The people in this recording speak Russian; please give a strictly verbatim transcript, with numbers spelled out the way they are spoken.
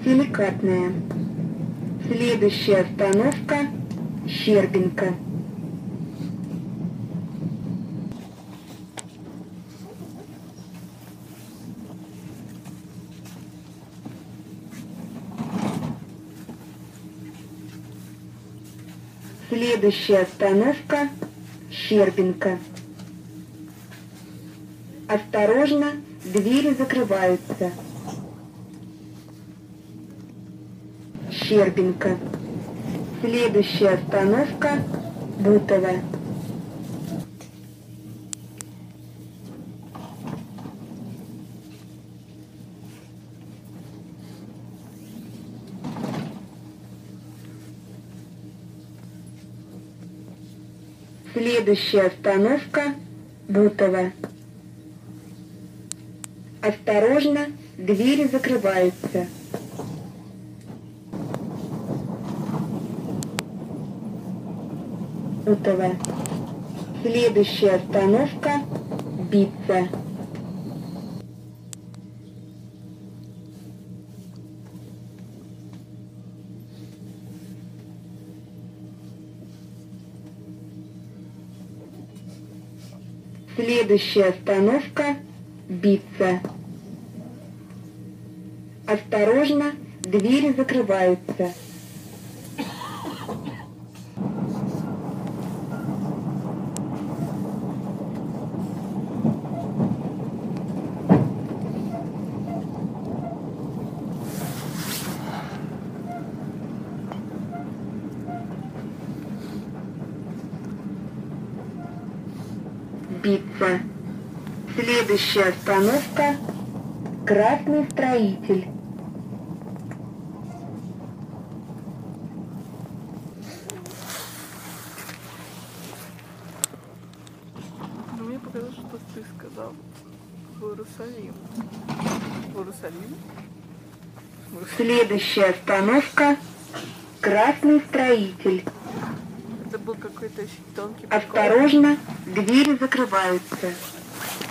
Деликатная. Следующая остановка — Щербинка. Следующая остановка — Щербинка. Осторожно, двери закрываются. Щербинка. Следующая остановка — Бутово. Следующая остановка — Бутово. Осторожно, двери закрываются. Бутово. Следующая остановка — Битца. Следующая остановка — Битца. Осторожно, двери закрываются. Битца. Следующая остановка — Красный Строитель. Ну, мне показалось, что ты сказал в Иерусалим. В Иерусалим? Следующая остановка — Красный Строитель. Это был какой-то очень тонкий прикол. Осторожно, двери закрываются.